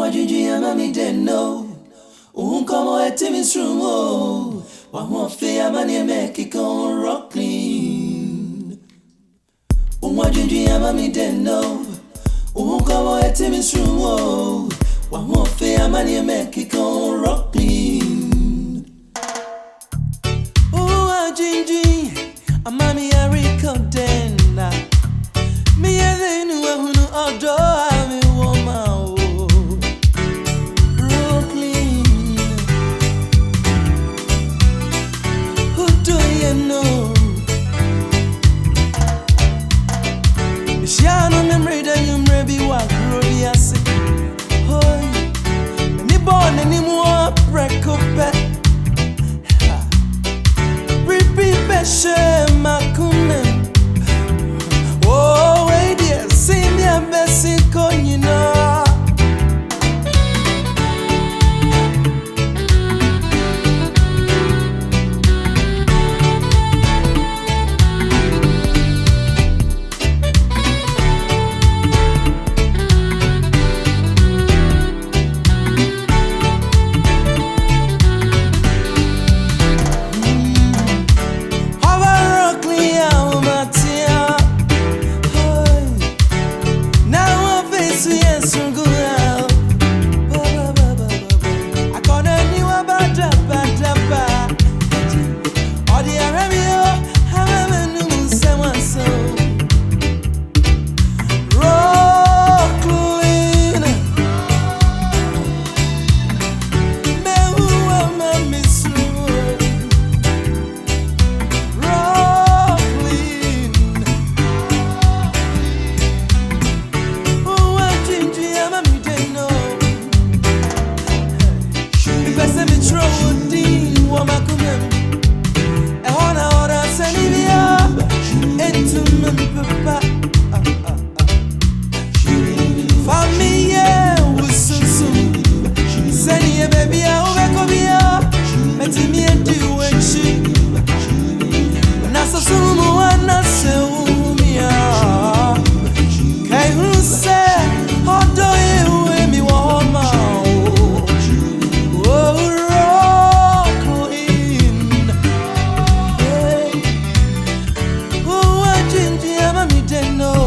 Umwajiji ya mami deno Unkomo etimi strumo Wamwofe ya mani emekiko rock clean Umwajiji ya mami deno Unkomo etimi strumo Wamwofe ya mani emekiko rock clean Umwajiji amami ya riko dena Mi yedhenu wa hunu odo ami woma Shano memory da yumre bi wa grobi ase hoy ni born ni mo prekope repeat beshe makune oh wait dear see me a messy konyina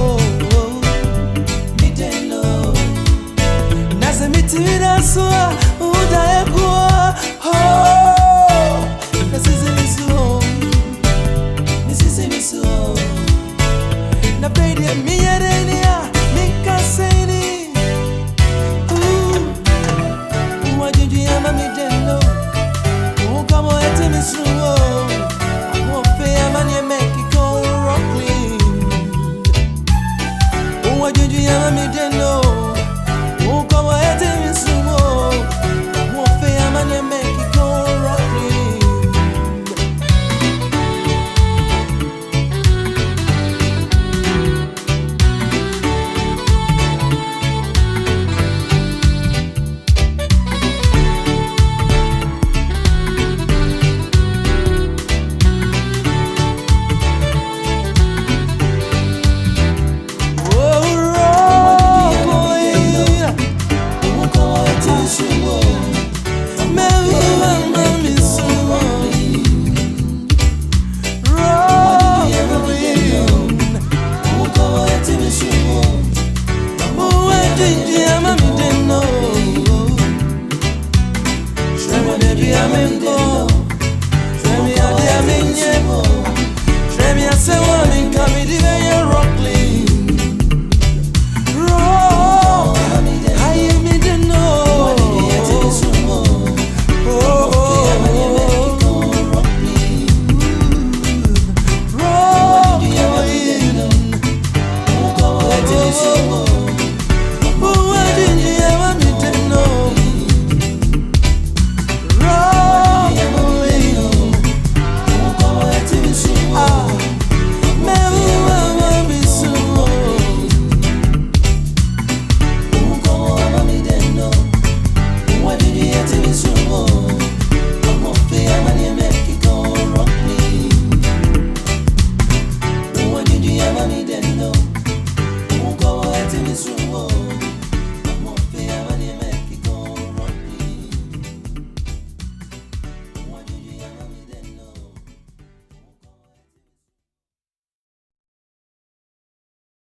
Tira sua